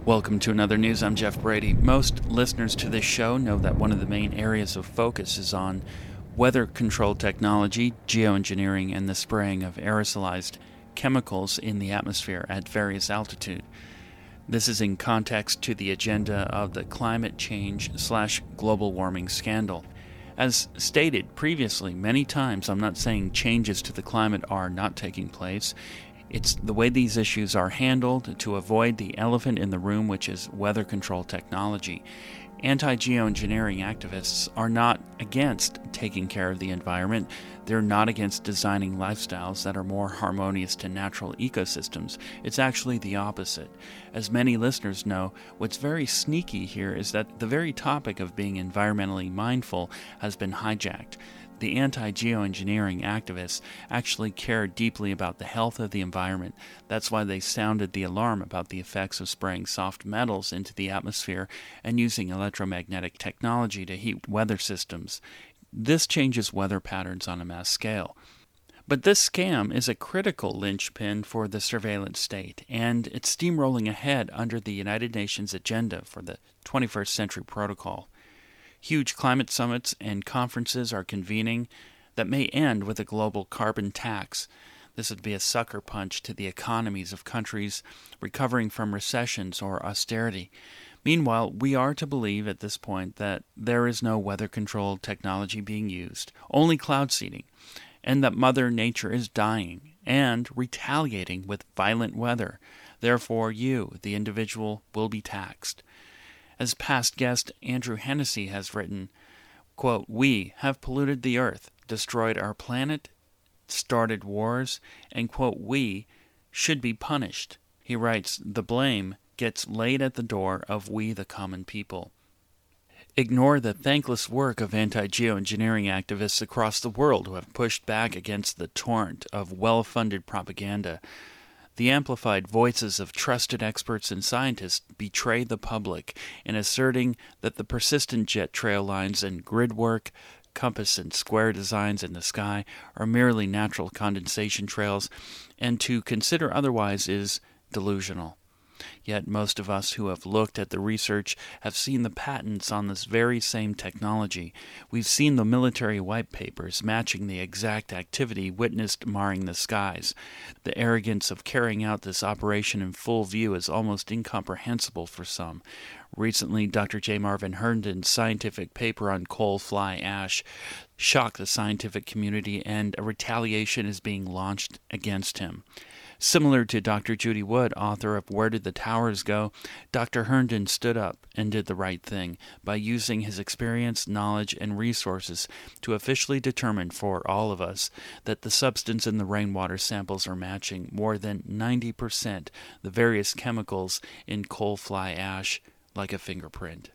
Welcome to another news. I'm Jeff Brady. Most listeners to this show know that one of the main areas of focus is on weather control technology, geoengineering, and the spraying of aerosolized chemicals in the atmosphere at various altitudes. This is in context to the agenda of the climate change/global warming scandal. As stated previously many times, I'm not saying changes to the climate are not taking place. It's the way these issues are handled to avoid the elephant in the room, which is weather control technology. Anti-geoengineering activists are not against taking care of the environment. They're not against designing lifestyles that are more harmonious to natural ecosystems. It's actually the opposite. As many listeners know, what's very sneaky here is that the very topic of being environmentally mindful has been hijacked. The anti-geoengineering activists actually care deeply about the health of the environment. That's why they sounded the alarm about the effects of spraying soft metals into the atmosphere and using electromagnetic technology to heat weather systems. This changes weather patterns on a mass scale. But this scam is a critical linchpin for the surveillance state, and it's steamrolling ahead under the United Nations agenda for the 21st Century Protocol. Huge climate summits and conferences are convening that may end with a global carbon tax. This would be a sucker punch to the economies of countries recovering from recessions or austerity. Meanwhile, we are to believe at this point that there is no weather control technology being used, only cloud seeding, and that Mother Nature is dying and retaliating with violent weather. Therefore, you, the individual, will be taxed. As past guest Andrew Hennessy has written, quote, "We have polluted the earth, destroyed our planet, started wars, and, quote, we should be punished." He writes, "The blame gets laid at the door of we the common people." Ignore the thankless work of anti-geoengineering activists across the world who have pushed back against the torrent of well-funded propaganda. The amplified voices of trusted experts and scientists betray the public in asserting that the persistent jet trail lines and grid work, compass and square designs in the sky are merely natural condensation trails, and to consider otherwise is delusional. Yet most of us who have looked at the research have seen the patents on this very same technology. We've seen the military white papers matching the exact activity witnessed marring the skies. The arrogance of carrying out this operation in full view is almost incomprehensible for some. Recently, Dr. J. Marvin Herndon's scientific paper on coal fly ash shocked the scientific community, and a retaliation is being launched against him. Similar to Dr. Judy Wood, author of Where Did the Towers Go?, Dr. Herndon stood up and did the right thing by using his experience, knowledge, and resources to officially determine for all of us that the substance in the rainwater samples are matching more than 90% the various chemicals in coal fly ash like a fingerprint.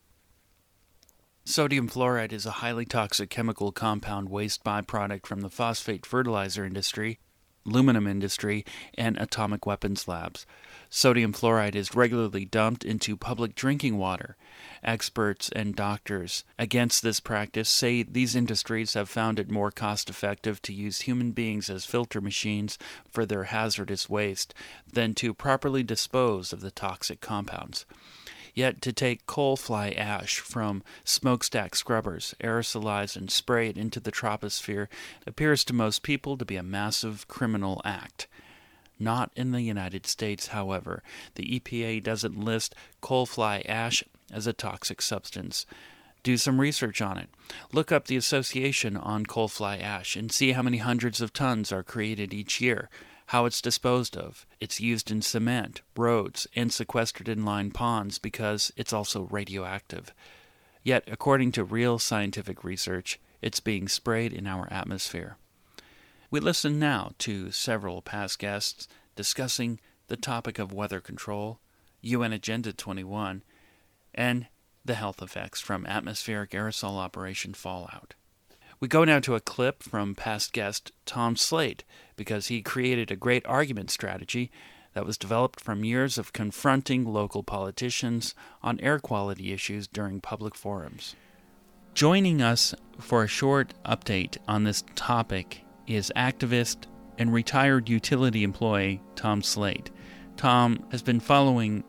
Sodium fluoride is a highly toxic chemical compound waste byproduct from the phosphate fertilizer industry, aluminum industry, and atomic weapons labs. Sodium fluoride is regularly dumped into public drinking water. Experts and doctors against this practice say these industries have found it more cost-effective to use human beings as filter machines for their hazardous waste than to properly dispose of the toxic compounds. Yet to take coal fly ash from smokestack scrubbers, aerosolize and spray it into the troposphere appears to most people to be a massive criminal act. Not in the United States, however. The EPA doesn't list coal fly ash as a toxic substance. Do some research on it. Look up the Association on Coal Fly Ash and see how many hundreds of tons are created each year, how it's disposed of. It's used in cement, roads, and sequestered in lined ponds because it's also radioactive. Yet, according to real scientific research, it's being sprayed in our atmosphere. We listen now to several past guests discussing the topic of weather control, UN Agenda 21, and the health effects from atmospheric aerosol operation fallout. We go now to a clip from past guest Tom Slate, because he created a great argument strategy that was developed from years of confronting local politicians on air quality issues during public forums. Joining us for a short update on this topic is activist and retired utility employee Tom Slate. Tom has been following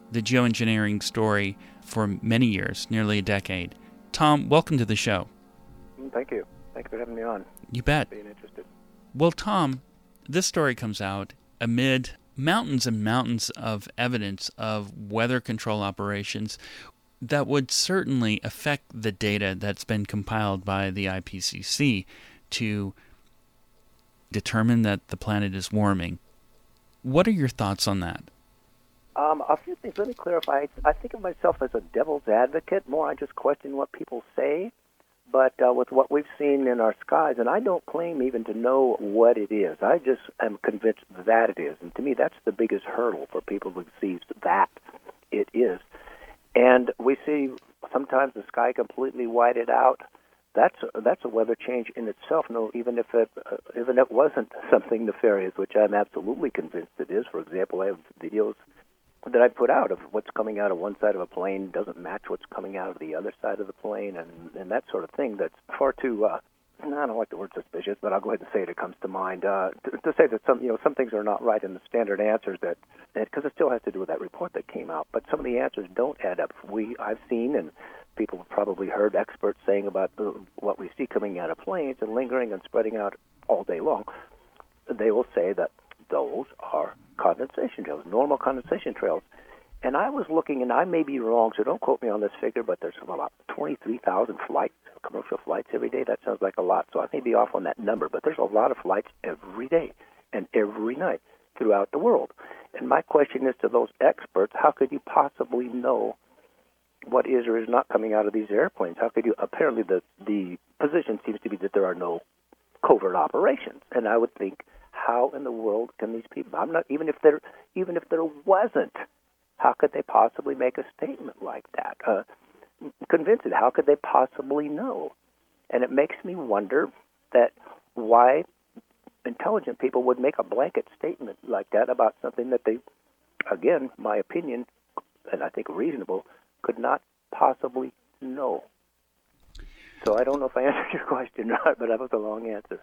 the geoengineering story for many years, nearly a decade. Tom, welcome to the show. Thank you. Thanks for having me on. You bet. Being interested. Well, Tom, this story comes out amid mountains and mountains of evidence of weather control operations that would certainly affect the data that's been compiled by the IPCC to determine that the planet is warming. What are your thoughts on that? A few things. Let me clarify. I think of myself as a devil's advocate. More, I just question what people say. But with what we've seen in our skies, and I don't claim even to know what it is. I just am convinced that it is. And to me, that's the biggest hurdle for people to see that it is. And we see sometimes the sky completely whited out. That's a weather change in itself. No, even if it wasn't something nefarious, which I'm absolutely convinced it is. For example, I have videos that I put out of what's coming out of one side of a plane doesn't match what's coming out of the other side of the plane, and that sort of thing. That's far too. I don't like the word suspicious, but I'll go ahead and say it. It comes to mind to say that some things are not right in the standard answers that because it still has to do with that report that came out. But some of the answers don't add up. I've seen and people have probably heard experts saying about what we see coming out of planes and lingering and spreading out all day long. They will say that those are condensation trails, normal condensation trails. And I was looking, and I may be wrong, so don't quote me on this figure, but there's about 23,000 flights, commercial flights every day. That sounds like a lot, so I may be off on that number, but there's a lot of flights every day and every night throughout the world. And my question is to those experts, how could you possibly know what is or is not coming out of these airplanes? How could you? Apparently the position seems to be that there are no covert operations, and I would think, how in the world can these people? I'm not even if there wasn't. How could they possibly make a statement like that? Convinced it. How could they possibly know? And it makes me wonder that why intelligent people would make a blanket statement like that about something that they, again, my opinion, and I think reasonable, could not possibly know. So I don't know if I answered your question or not, but that was a long answer.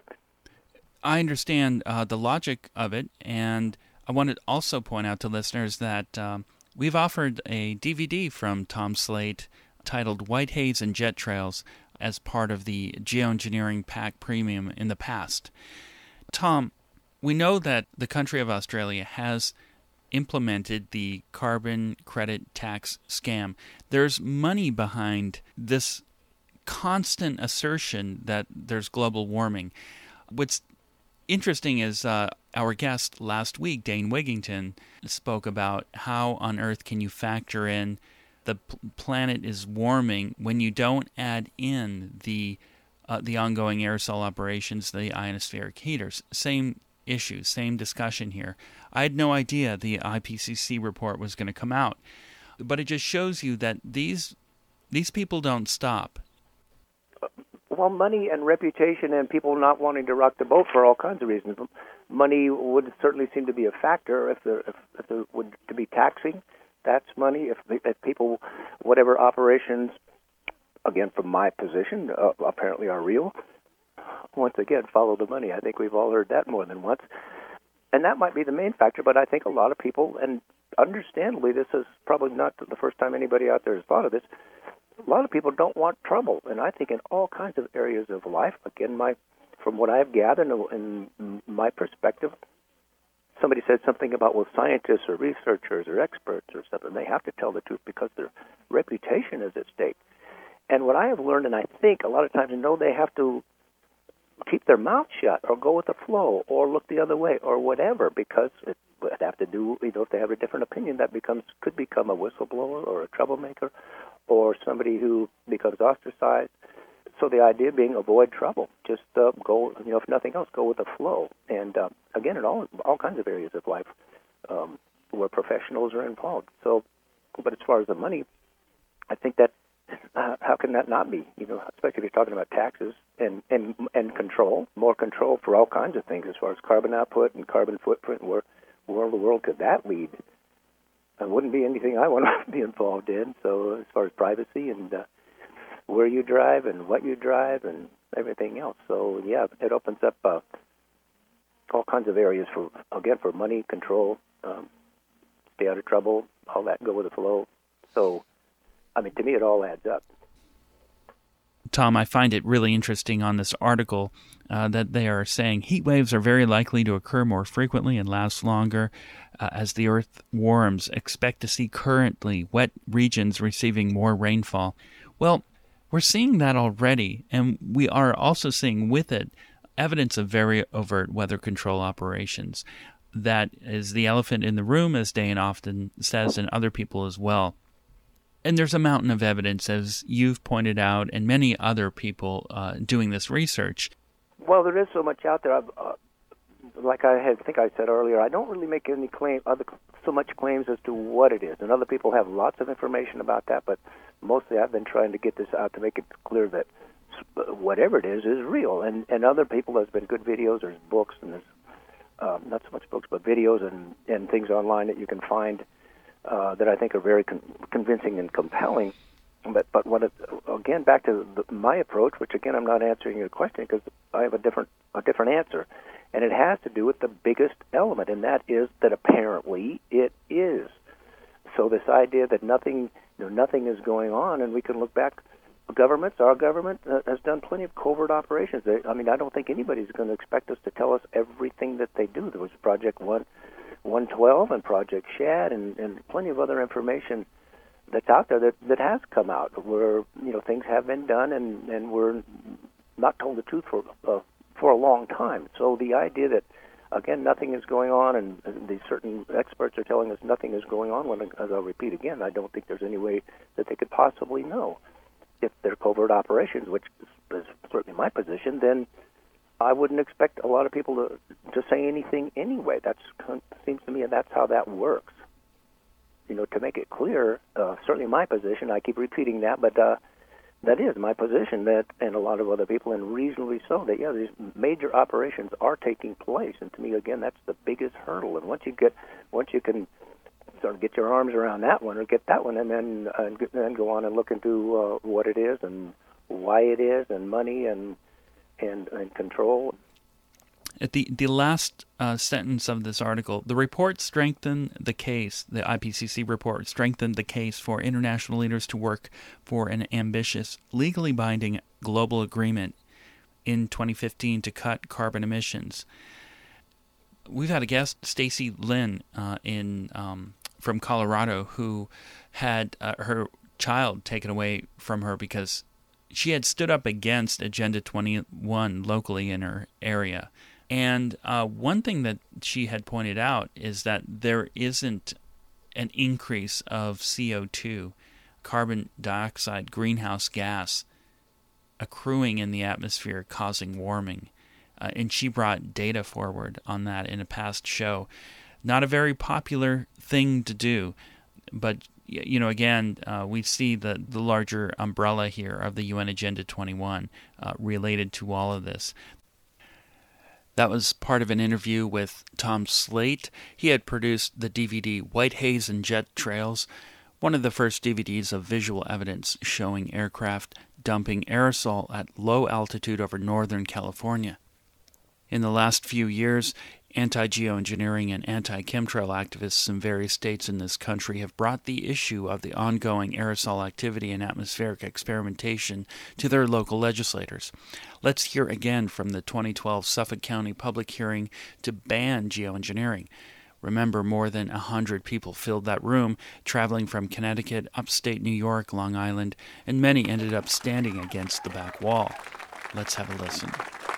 I understand the logic of it, and I want to also point out to listeners that we've offered a DVD from Tom Slate titled White Haze and Jet Trails as part of the Geoengineering Pack Premium in the past. Tom, we know that the country of Australia has implemented the carbon credit tax scam. There's money behind this constant assertion that there's global warming. What's interesting is our guest last week, Dane Wigington, spoke about how on earth can you factor in the planet is warming when you don't add in the ongoing aerosol operations, the ionospheric heaters. Same issue, same discussion here. I had no idea the IPCC report was going to come out, but it just shows you that these people don't stop. Well, money and reputation and people not wanting to rock the boat for all kinds of reasons. Money would certainly seem to be a factor if there would to be taxing. That's money. If people, whatever operations, again, from my position, apparently are real, once again, follow the money. I think we've all heard that more than once. And that might be the main factor, but I think a lot of people, and understandably, this is probably not the first time anybody out there has thought of this, a lot of people don't want trouble, and I think in all kinds of areas of life, again, from what I've gathered in my perspective, somebody said something about, well, scientists or researchers or experts or something, they have to tell the truth because their reputation is at stake. And what I have learned, and I think a lot of times, they have to keep their mouth shut or go with the flow or look the other way or whatever, because it would have to do, if they have a different opinion, that could become a whistleblower or a troublemaker or somebody who becomes ostracized. So the idea being avoid trouble. Just go, if nothing else, go with the flow. And again, in all kinds of areas of life where professionals are involved. So, but as far as the money, I think that how can that not be? Especially if you're talking about taxes and control, more control for all kinds of things as far as carbon output and carbon footprint. Where in the world could that lead? It wouldn't be anything I want to be involved in. So as far as privacy and where you drive and what you drive and everything else. So yeah, it opens up all kinds of areas for money, control, stay out of trouble, all that, go with the flow. So, I mean, to me, it all adds up. Tom, I find it really interesting on this article that they are saying heat waves are very likely to occur more frequently and last longer as the Earth warms. Expect to see currently wet regions receiving more rainfall. Well, we're seeing that already, and we are also seeing with it evidence of very overt weather control operations. That is the elephant in the room, as Dane often says, and other people as well. And there's a mountain of evidence, as you've pointed out, and many other people doing this research. Well, there is so much out there. Like I think I said earlier, I don't really make any so much claims as to what it is. And other people have lots of information about that, but mostly I've been trying to get this out to make it clear that whatever it is real. And other people, there's been good videos, there's books, and there's not so much books, but videos and things online that you can find that I think are very convincing and compelling. But again, back to my approach, which again I'm not answering your question because I have a different answer, and it has to do with the biggest element, and that is that apparently it is. So this idea that nothing is going on, and we can look back. Our government has done plenty of covert operations. I mean, I don't think anybody's going to expect us to tell us everything that they do. There was Project 112 and Project Shad and plenty of other information that's out there that has come out where things have been done and we're not told the truth for a long time. So the idea that again nothing is going on and these certain experts are telling us nothing is going on, as I'll repeat again, I don't think there's any way that they could possibly know. If they're covert operations, which is certainly my position, then I wouldn't expect a lot of people to say anything anyway. That seems to me that's how that works. To make it clear, certainly my position, I keep repeating that, but that is my position, that, and a lot of other people, and reasonably so, that, these major operations are taking place. And to me, again, that's the biggest hurdle. And once you can sort of get your arms around that one or get that one, and then go on and look into what it is and why it is, and money and control. At the last sentence of this article, the report strengthened the case, the IPCC report strengthened the case for international leaders to work for an ambitious, legally binding global agreement in 2015 to cut carbon emissions. We've had a guest, Stacy Lynn, from Colorado, who had her child taken away from her because she had stood up against Agenda 21 locally in her area. And one thing that she had pointed out is that there isn't an increase of CO2, carbon dioxide, greenhouse gas, accruing in the atmosphere causing warming. And she brought data forward on that in a past show. Not a very popular thing to do, but again, we see the larger umbrella here of the UN Agenda 21 related to all of this. That was part of an interview with Tom Slate. He had produced the DVD White Haze and Jet Trails, one of the first DVDs of visual evidence showing aircraft dumping aerosol at low altitude over Northern California. In the last few years, anti-geoengineering and anti-chemtrail activists in various states in this country have brought the issue of the ongoing aerosol activity and atmospheric experimentation to their local legislators. Let's hear again from the 2012 Suffolk County public hearing to ban geoengineering. Remember, more than 100 people filled that room, traveling from Connecticut, upstate New York, Long Island, and many ended up standing against the back wall. Let's have a listen.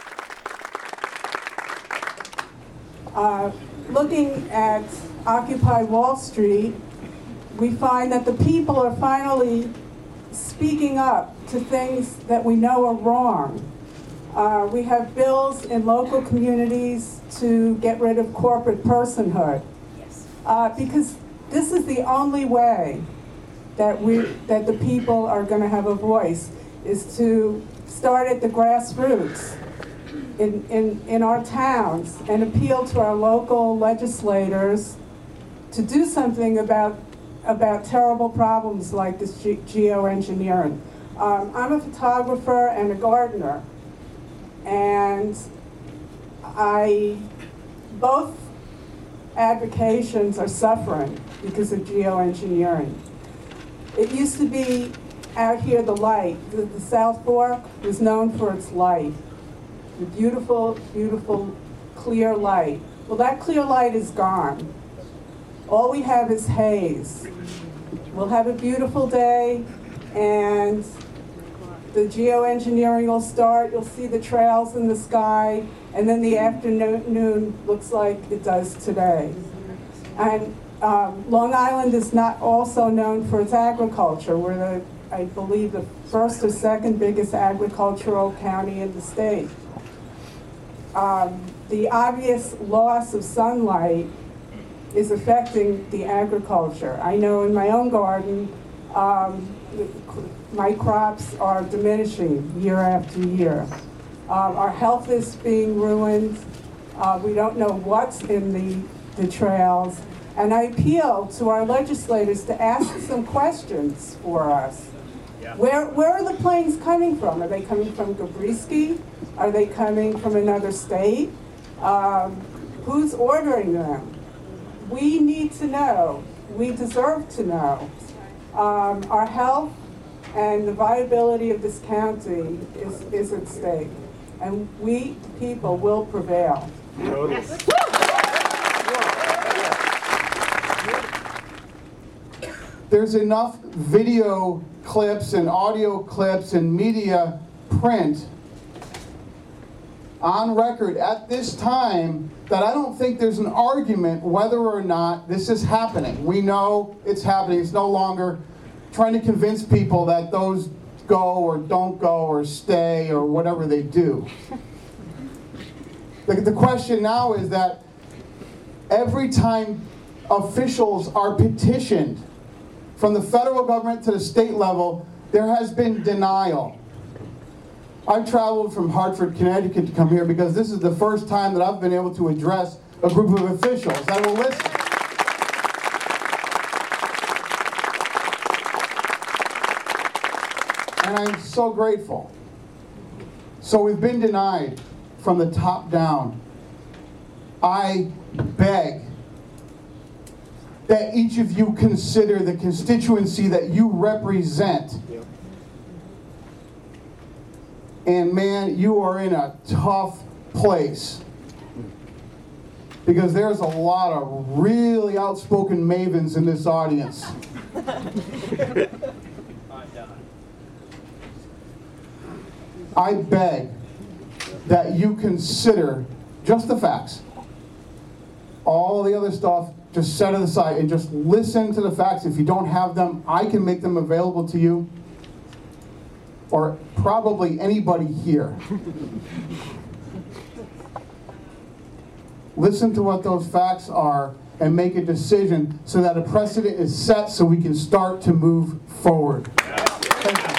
Looking at Occupy Wall Street, we find that the people are finally speaking up to things that we know are wrong. We have bills in local communities to get rid of corporate personhood. Yes. Because this is the only way that the people are going to have a voice, is to start at the grassroots in our towns and appeal to our local legislators to do something about terrible problems like this geoengineering. I'm a photographer and a gardener, and I both advocations are suffering because of geoengineering. It used to be out here, the light. The South Fork was known for its light. The beautiful, beautiful, clear light. Well, that clear light is gone. All we have is haze. We'll have a beautiful day, and the geoengineering will start. You'll see the trails in the sky, and then the afternoon looks like it does today. And Long Island is not also known for its agriculture. We're I believe, the first or second biggest agricultural county in the state. The obvious loss of sunlight is affecting the agriculture. I know in my own garden, my crops are diminishing year after year. Our health is being ruined. We don't know what's in the trails. And I appeal to our legislators to ask some questions for us. Yeah. Where are the planes coming from? Are they coming from Gabrisky? Are they coming from another state? Who's ordering them? We need to know. We deserve to know. Our health and the viability of this county is at stake. And we, the people, will prevail. Yes. There's enough video clips and audio clips and media print on record at this time that I don't think there's an argument whether or not this is happening. We know it's happening. It's no longer trying to convince people that those go or don't go or stay or whatever they do. The question now is that every time officials are petitioned from the federal government to the state level, there has been denial. I've traveled from Hartford, Connecticut to come here because this is the first time that I've been able to address a group of officials that will listen. And I'm so grateful. So we've been denied from the top down. I beg that each of you consider the constituency that you represent. Yep. And man, you are in a tough place. Because there's a lot of really outspoken mavens in this audience. I beg that you consider just the facts. All the other stuff, just set it aside and just listen to the facts. If you don't have them, I can make them available to you, or probably anybody here. Listen to what those facts are and make a decision so that a precedent is set so we can start to move forward. Thank you.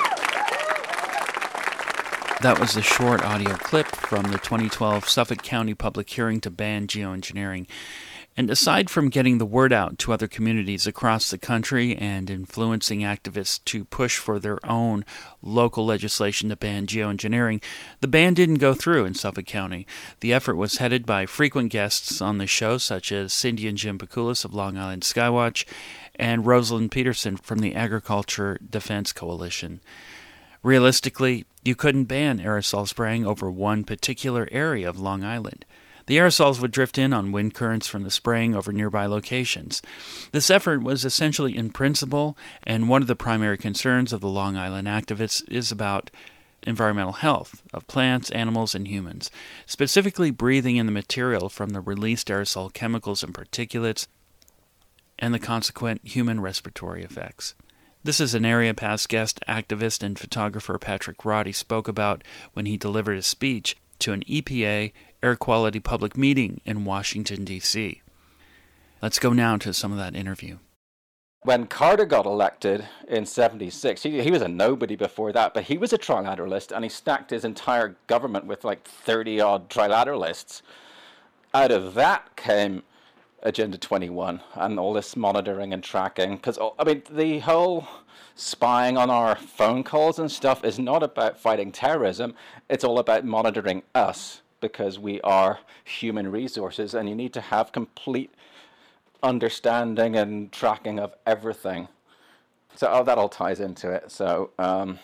That was a short audio clip from the 2012 Suffolk County public hearing to ban geoengineering. And aside from getting the word out to other communities across the country and influencing activists to push for their own local legislation to ban geoengineering, the ban didn't go through in Suffolk County. The effort was headed by frequent guests on the show, such as Cindy and Jim Pikulis of Long Island Skywatch and Rosalind Peterson from the Agriculture Defense Coalition. Realistically, you couldn't ban aerosol spraying over one particular area of Long Island. The aerosols would drift in on wind currents from the spraying over nearby locations. This effort was essentially in principle, and one of the primary concerns of the Long Island activists is about environmental health of plants, animals, and humans, specifically breathing in the material from the released aerosol chemicals and particulates and the consequent human respiratory effects. This is an area past guest activist and photographer Patrick Roddy spoke about when he delivered a speech to an EPA air quality public meeting in Washington, D.C. Let's go now to some of that interview. When Carter got elected in 76, he was a nobody before that, but he was a trilateralist, and he stacked his entire government with like 30-odd trilateralists. Out of that came Agenda 21 and all this monitoring and tracking, because, I mean, the whole spying on our phone calls and stuff is not about fighting terrorism. It's all about monitoring us because we are human resources, and you need to have complete understanding and tracking of everything. So that all ties into it. So,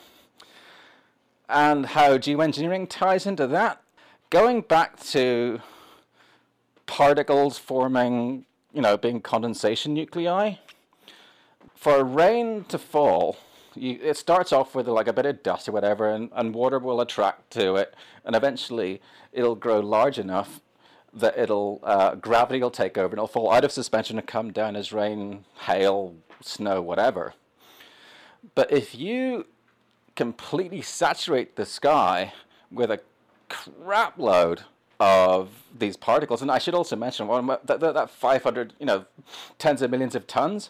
and how geoengineering ties into that, going back to particles forming, being condensation nuclei. For rain to fall, it starts off with like a bit of dust or whatever, and water will attract to it, and eventually it'll grow large enough that gravity will take over, and it'll fall out of suspension and come down as rain, hail, snow, whatever. But if you completely saturate the sky with a crap load of these particles, and I should also mention that 500, tens of millions of tons,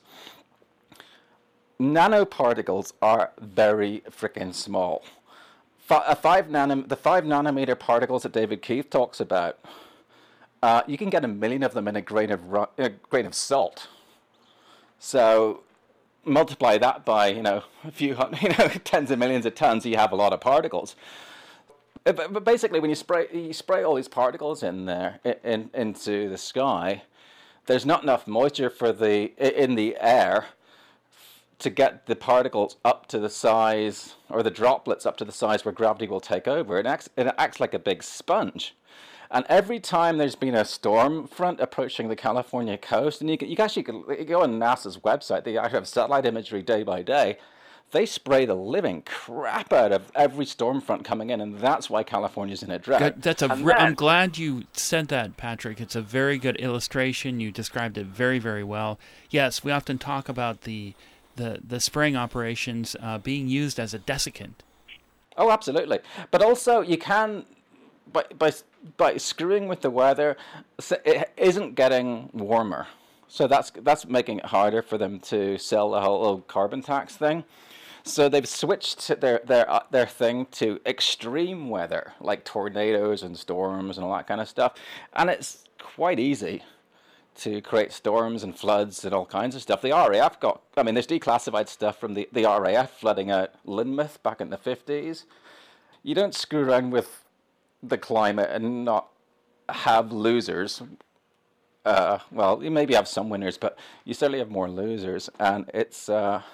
nanoparticles are very freaking small. The 5 nanometer particles that David Keith talks about, you can get 1 million of them in a grain of salt. So multiply that by a few tens of millions of tons, you have a lot of particles. But basically, when you spray all these particles in there into the sky, there's not enough moisture in the air to get the particles up to the size, or the droplets up to the size where gravity will take over. It acts like a big sponge. And every time there's been a storm front approaching the California coast, and you go on NASA's website, they actually have satellite imagery day by day, they spray the living crap out of every storm front coming in, and that's why California's in a drought. I'm glad you said that, Patrick. It's a very good illustration. You described it very, very well. Yes, we often talk about the spraying operations being used as a desiccant. Oh, absolutely. But also you can, by screwing with the weather, it isn't getting warmer. So that's making it harder for them to sell the whole carbon tax thing. So they've switched their thing to extreme weather, like tornadoes and storms and all that kind of stuff. And it's quite easy to create storms and floods and all kinds of stuff. The RAF there's declassified stuff from the RAF flooding out Lynmouth back in the 50s. You don't screw around with the climate and not have losers. Well, you maybe have some winners, but you certainly have more losers. And it's,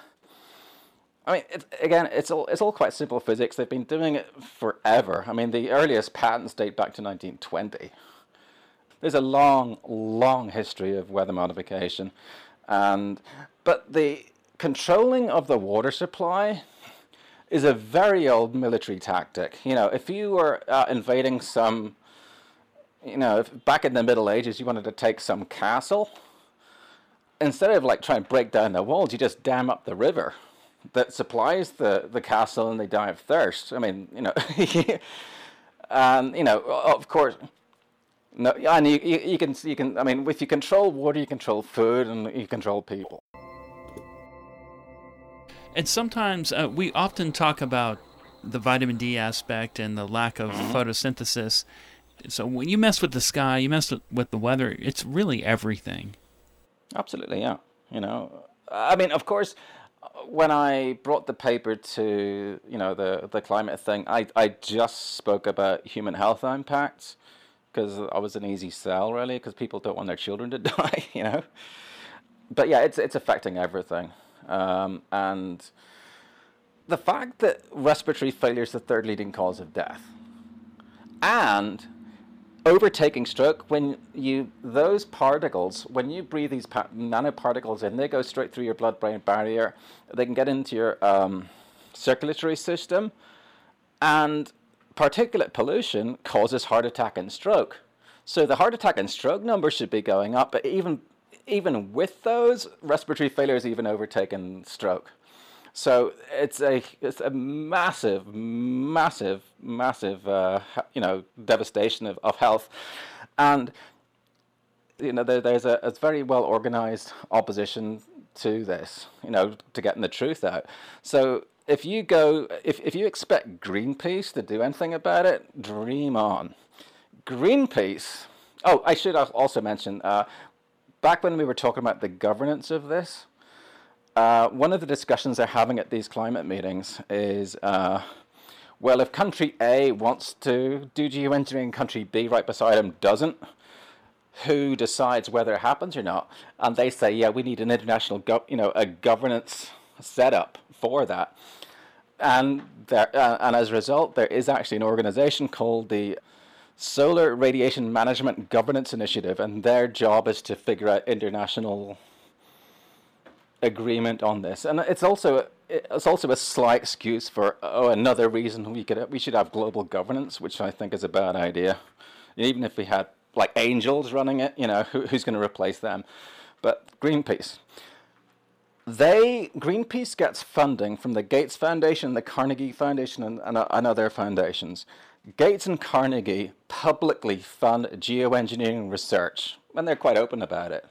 it's all quite simple physics. They've been doing it forever. The earliest patents date back to 1920. There's a long, long history of weather modification, but the controlling of the water supply is a very old military tactic. If you were invading some, if back in the Middle Ages you wanted to take some castle, instead of trying to break down the walls, you just dam up the river that supplies the castle, and they die of thirst. And of course. No, and you can. If you control water, you control food, and you control people. And sometimes we often talk about the vitamin D aspect and the lack of photosynthesis. So when you mess with the sky, you mess with the weather. It's really everything. Absolutely, yeah. Of course, when I brought the paper to the climate thing, I just spoke about human health impacts, because I was an easy sell, really, because people don't want their children to die, But yeah, it's affecting everything. And the fact that respiratory failure is the third leading cause of death, and overtaking stroke, when you breathe these nanoparticles in, they go straight through your blood-brain barrier. They can get into your circulatory system, and particulate pollution causes heart attack and stroke. So the heart attack and stroke numbers should be going up, but even with those, respiratory failure is even overtaken stroke. So it's a massive devastation of health, and there's a very well organized opposition to this, to getting the truth out. So if you expect Greenpeace to do anything about it, dream on. Greenpeace. Oh, I should also mention, back when we were talking about the governance of this, one of the discussions they're having at these climate meetings is Well, if country A wants to do geoengineering, country B right beside them doesn't, who decides whether it happens or not? And they say, yeah, we need an international, a governance setup for that. And as a result, there is actually an organization called the Solar Radiation Management Governance Initiative, and their job is to figure out international agreement on this. And it's also a slight excuse for another reason we should have global governance, which I think is a bad idea. Even if we had like angels running it, who's going to replace them? But Greenpeace. Greenpeace gets funding from the Gates Foundation, the Carnegie Foundation, and other foundations. Gates and Carnegie publicly fund geoengineering research, and they're quite open about it.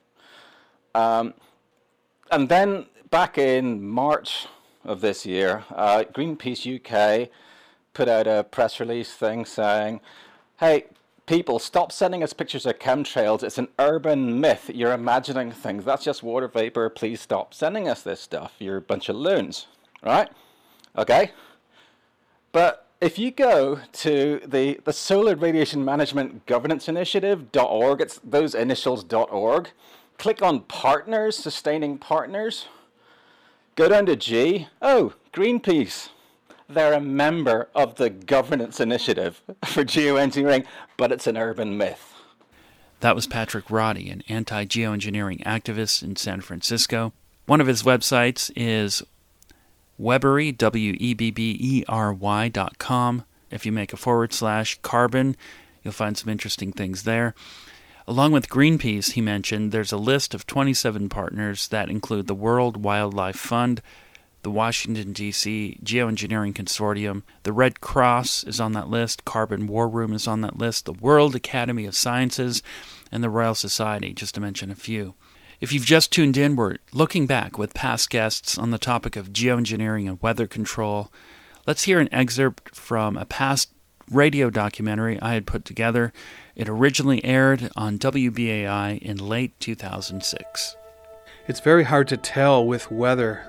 And then back in March of this year, Greenpeace UK put out a press release thing saying, hey, people, stop sending us pictures of chemtrails. It's an urban myth. You're imagining things. That's just water vapor. Please stop sending us this stuff. You're a bunch of loons, right? Okay. But if you go to the Solar Radiation Management Governance Initiative.org, it's those initials.org, click on partners, sustaining partners, go down to G. Oh, Greenpeace. They're a member of the governance initiative for geoengineering, but it's an urban myth. That was Patrick Roddy, an anti-geoengineering activist in San Francisco. One of his websites is Webbery, WEBBERY.com. If you make a /carbon, you'll find some interesting things there. Along with Greenpeace, he mentioned, there's a list of 27 partners that include the World Wildlife Fund, the Washington, D.C. Geoengineering Consortium, the Red Cross is on that list, Carbon War Room is on that list, the World Academy of Sciences, and the Royal Society, just to mention a few. If you've just tuned in, we're looking back with past guests on the topic of geoengineering and weather control. Let's hear an excerpt from a past radio documentary I had put together. It originally aired on WBAI in late 2006. It's very hard to tell with whether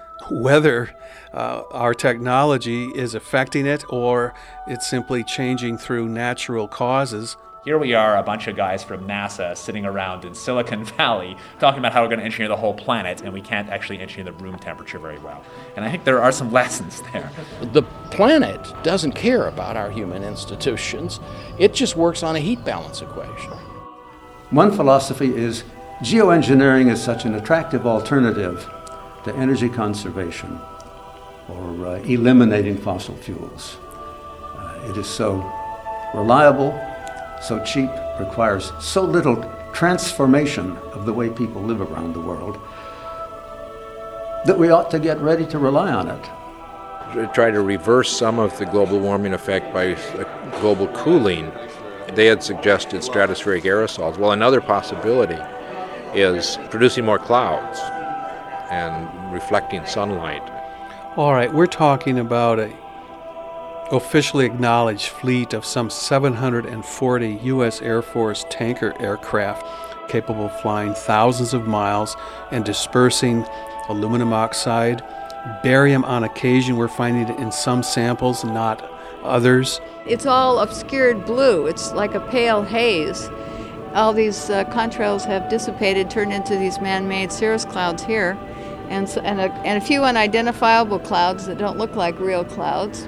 our technology is affecting it or it's simply changing through natural causes. Here we are, a bunch of guys from NASA sitting around in Silicon Valley talking about how we're going to engineer the whole planet, and we can't actually engineer the room temperature very well. And I think there are some lessons there. The planet doesn't care about our human institutions. It just works on a heat balance equation. One philosophy is geoengineering is such an attractive alternative to energy conservation or eliminating fossil fuels. It is so reliable, so cheap, requires so little transformation of the way people live around the world that we ought to get ready to rely on it. Try to reverse some of the global warming effect by global cooling. They had suggested stratospheric aerosols. Well, another possibility is producing more clouds and reflecting sunlight. All right, we're talking about a officially acknowledged fleet of some 740 U.S. Air Force tanker aircraft capable of flying thousands of miles and dispersing aluminum oxide. Barium, on occasion, we're finding it in some samples, not others. It's all obscured blue. It's like a pale haze. All these contrails have dissipated, turned into these man-made cirrus clouds here, and a few unidentifiable clouds that don't look like real clouds.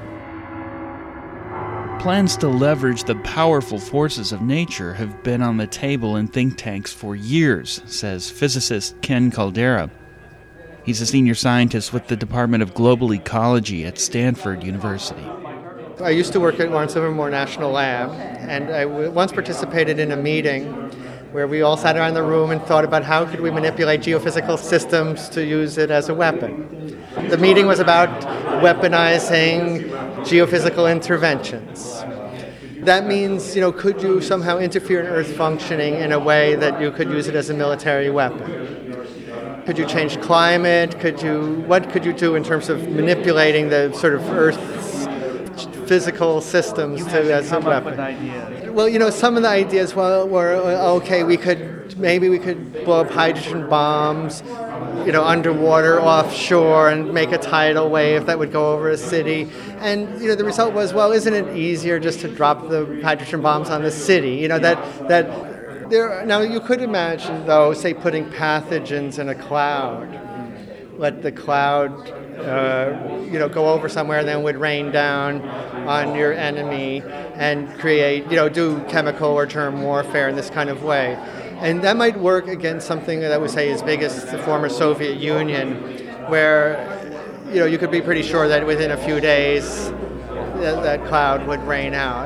Plans to leverage the powerful forces of nature have been on the table in think tanks for years, says physicist Ken Caldera. He's a senior scientist with the Department of Global Ecology at Stanford University. I used to work at Lawrence Livermore National Lab, and I once participated in a meeting where we all sat around the room and thought about how could we manipulate geophysical systems to use it as a weapon. The meeting was about weaponizing geophysical interventions. That means, could you somehow interfere in Earth functioning in a way that you could use it as a military weapon? Could you change climate? What could you do in terms of manipulating the sort of Earth's physical systems as a weapon? Well, some of the ideas were okay. Maybe we could blow up hydrogen bombs, underwater, offshore, and make a tidal wave that would go over a city. And, the result was, well, isn't it easier just to drop the hydrogen bombs on the city? Now, you could imagine, though, say, putting pathogens in a cloud. Let the cloud, go over somewhere and then it would rain down on your enemy and create, do chemical or germ warfare in this kind of way. And that might work against something that I would say as big as the former Soviet Union, where, you could be pretty sure that within a few days that cloud would rain out.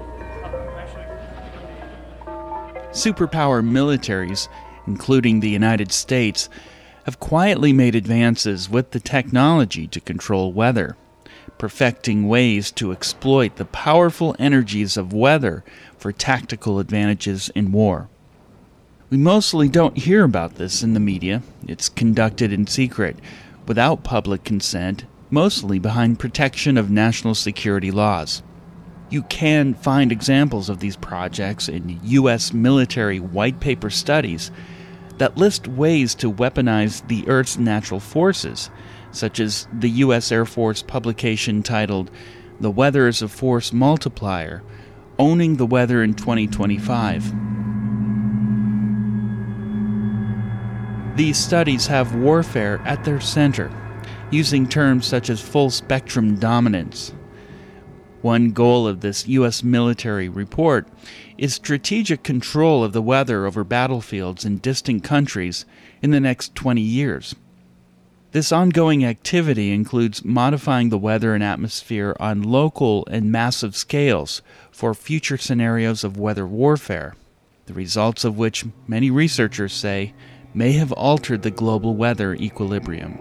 Superpower militaries, including the United States, have quietly made advances with the technology to control weather, perfecting ways to exploit the powerful energies of weather for tactical advantages in war. We mostly don't hear about this in the media. It's conducted in secret, without public consent, mostly behind protection of national security laws. You can find examples of these projects in U.S. military white paper studies that list ways to weaponize the Earth's natural forces, such as the U.S. Air Force publication titled The Weather is a Force Multiplier, Owning the Weather in 2025. These studies have warfare at their center, using terms such as full-spectrum dominance. One goal of this U.S. military report is strategic control of the weather over battlefields in distant countries in the next 20 years. This ongoing activity includes modifying the weather and atmosphere on local and massive scales for future scenarios of weather warfare, the results of which many researchers say may have altered the global weather equilibrium.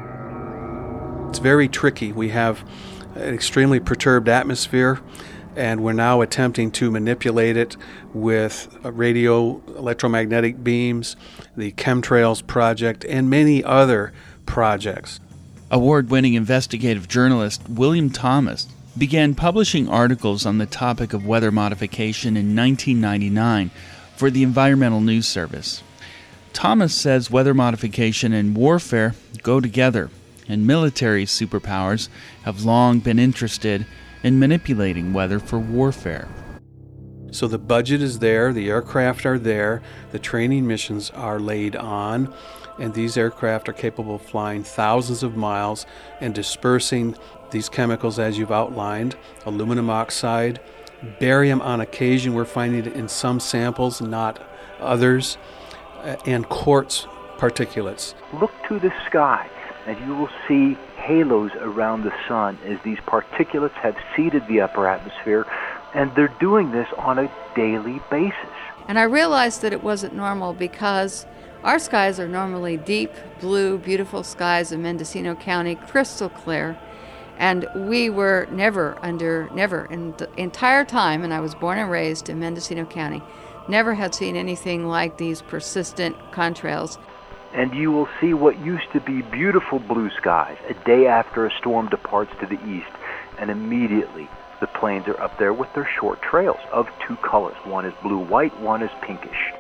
It's very tricky. We have an extremely perturbed atmosphere, and we're now attempting to manipulate it with radio electromagnetic beams, the Chemtrails Project, and many other projects. Award-winning investigative journalist William Thomas began publishing articles on the topic of weather modification in 1999 for the Environmental News Service. Thomas says weather modification and warfare go together, and military superpowers have long been interested in manipulating weather for warfare. So the budget is there, the aircraft are there, the training missions are laid on, and these aircraft are capable of flying thousands of miles and dispersing these chemicals as you've outlined, aluminum oxide, barium on occasion, we're finding it in some samples, not others, and quartz particulates. Look to the sky and you will see halos around the sun as these particulates have seeded the upper atmosphere, and they're doing this on a daily basis. And I realized that it wasn't normal because our skies are normally deep blue, beautiful skies of Mendocino County, crystal clear, and we were never in the entire time, and I was born and raised in Mendocino County, never had seen anything like these persistent contrails. And you will see what used to be beautiful blue skies a day after a storm departs to the east, and immediately the plains are up there with their short trails of two colors. One is blue-white, one is pinkish.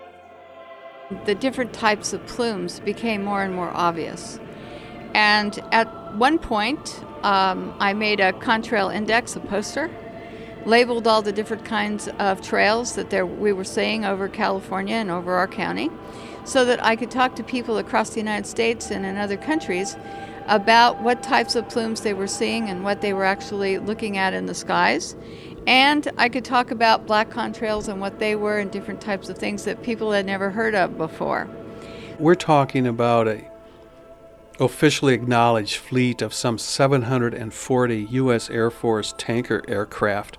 The different types of plumes became more and more obvious. And at one point, I made a contrail index, a poster, labeled all the different kinds of trails that we were seeing over California and over our county, so that I could talk to people across the United States and in other countries about what types of plumes they were seeing and what they were actually looking at in the skies. And I could talk about black contrails and what they were and different types of things that people had never heard of before. We're talking about a officially acknowledged fleet of some 740 U.S. Air Force tanker aircraft,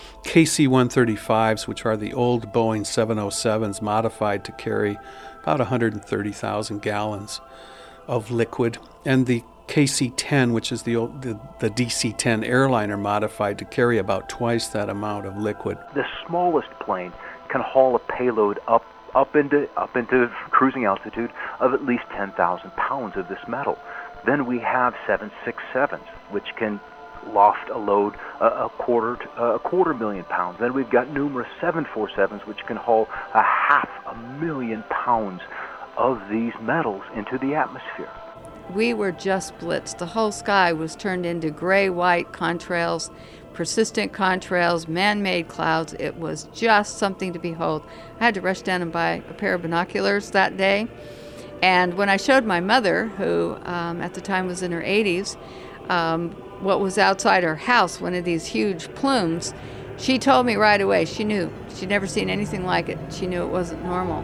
KC-135s, which are the old Boeing 707s modified to carry about 130,000 gallons of liquid, and the KC-10, which is the DC-10 airliner modified to carry about twice that amount of liquid. The smallest plane can haul a payload up into cruising altitude of at least 10,000 pounds of this metal. Then we have 767s, which can loft a load a quarter million pounds. Then we've got numerous 747s, which can haul 500,000 pounds of these metals into the atmosphere. We were just blitzed. The whole sky was turned into gray-white contrails, persistent contrails, man-made clouds. It was just something to behold. I had to rush down and buy a pair of binoculars that day. And when I showed my mother, who at the time was in her 80s, what was outside her house, one of these huge plumes, she told me right away. She knew. She'd never seen anything like it. She knew it wasn't normal.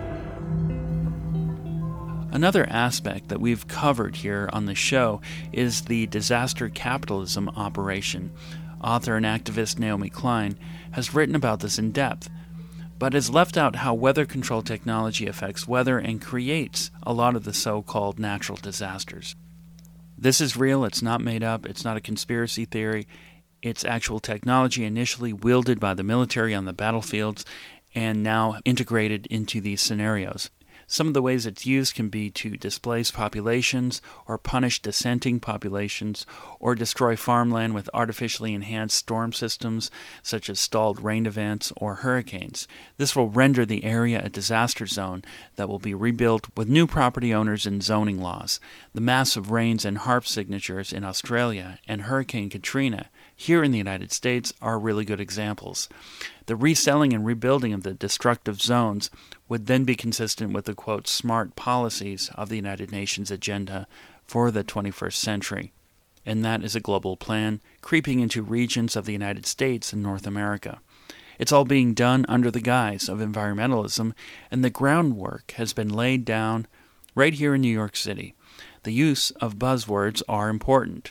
Another aspect that we've covered here on the show is the disaster capitalism operation. Author and activist Naomi Klein has written about this in depth, but has left out how weather control technology affects weather and creates a lot of the so-called natural disasters. This is real, it's not made up, it's not a conspiracy theory, it's actual technology initially wielded by the military on the battlefields and now integrated into these scenarios. Some of the ways it's used can be to displace populations or punish dissenting populations or destroy farmland with artificially enhanced storm systems such as stalled rain events or hurricanes. This will render the area a disaster zone that will be rebuilt with new property owners and zoning laws. The massive rains and HAARP signatures in Australia and Hurricane Katrina here in the United States are really good examples. The reselling and rebuilding of the destructive zones would then be consistent with the, quote, smart policies of the United Nations agenda for the 21st century. And that is a global plan creeping into regions of the United States and North America. It's all being done under the guise of environmentalism, and the groundwork has been laid down right here in New York City. The use of buzzwords are important,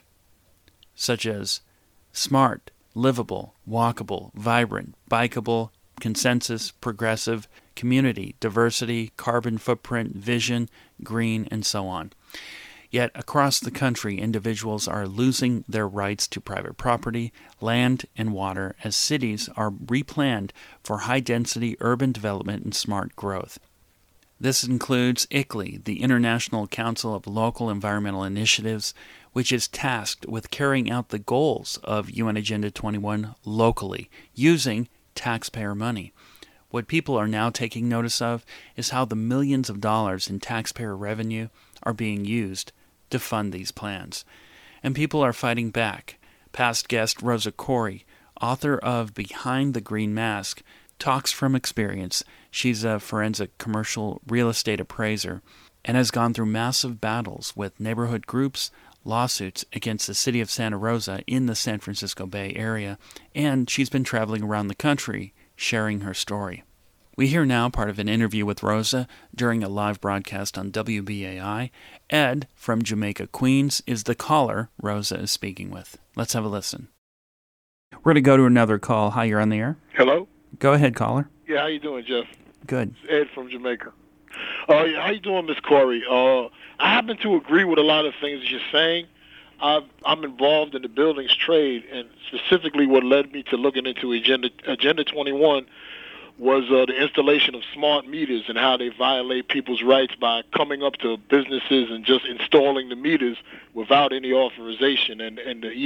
such as smart, livable, walkable, vibrant, bikeable, consensus, progressive, community, diversity, carbon footprint, vision, green, and so on. Yet across the country, individuals are losing their rights to private property, land, and water as cities are replanned for high-density urban development and smart growth. This includes ICLEI, the International Council of Local Environmental Initiatives, which is tasked with carrying out the goals of UN Agenda 21 locally, using taxpayer money. What people are now taking notice of is how the millions of dollars in taxpayer revenue are being used to fund these plans. And people are fighting back. Past guest Rosa Koire, author of Behind the Green Mask, talks from experience. She's a forensic commercial real estate appraiser and has gone through massive battles with neighborhood groups, lawsuits against the city of Santa Rosa in the San Francisco Bay Area, and she's been traveling around the country sharing her story. We hear now part of an interview with Rosa during a live broadcast on WBAI. Ed from Jamaica, Queens, is the caller Rosa is speaking with. Let's have a listen. We're going to go to another call. Hi, you're on the air. Hello? Go ahead, caller. Yeah, how you doing, Jeff? Good. It's Ed from Jamaica. Yeah, how you doing, Miss Koire? I happen to agree with a lot of things that you're saying. I'm involved in the buildings trade, and specifically what led me to looking into Agenda 21 was the installation of smart meters and how they violate people's rights by coming up to businesses and just installing the meters without any authorization and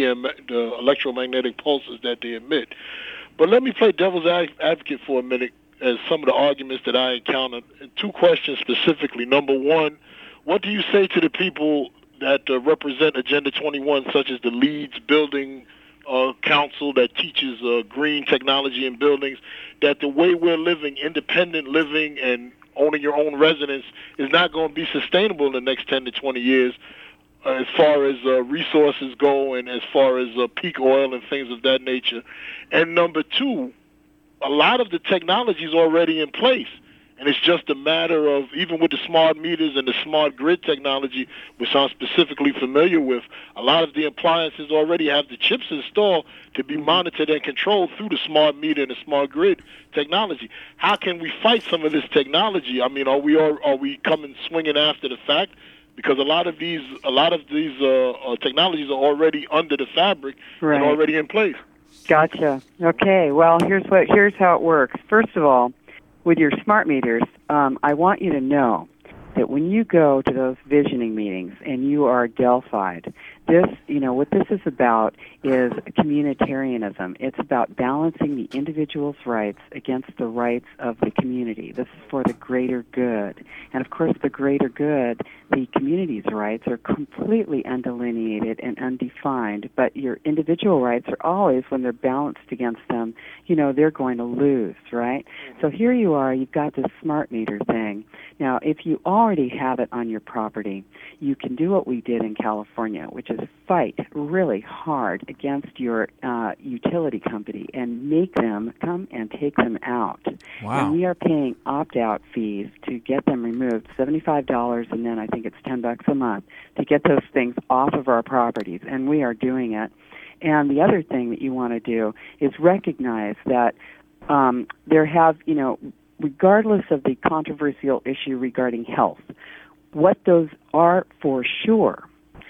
the electromagnetic pulses that they emit. But let me play devil's advocate for a minute as some of the arguments that I encountered. Two questions specifically. Number one, what do you say to the people that represent Agenda 21, such as the Leeds Building Council that teaches green technology in buildings, that the way we're living, independent living and owning your own residence, is not going to be sustainable in the next 10 to 20 years as far as resources go and as far as peak oil and things of that nature? And number two, a lot of the technology is already in place. And it's just a matter of, even with the smart meters and the smart grid technology, which I'm specifically familiar with, a lot of the appliances already have the chips installed to be monitored and controlled through the smart meter and the smart grid technology. How can we fight some of this technology? I mean, are we coming swinging after the fact? Because a lot of these technologies are already under the fabric and already in place. Gotcha. Okay. Well, here's how it works. First of all, with your smart meters, I want you to know that when you go to those visioning meetings and you are Delphied, this, what this is about is communitarianism. It's about balancing the individual's rights against the rights of the community. This is for the greater good. And of course, the greater good, the community's rights are completely undelineated and undefined, but your individual rights are always, when they're balanced against them, they're going to lose, right? So here you are, you've got this smart meter thing. Now, if you already have it on your property, you can do what we did in California, which is fight really hard against your utility company and make them come and take them out. Wow. And we are paying opt-out fees to get them removed, $75, and then I think it's $10 a month to get those things off of our properties, and we are doing it. And the other thing that you want to do is recognize that there have, regardless of the controversial issue regarding health, what those are for sure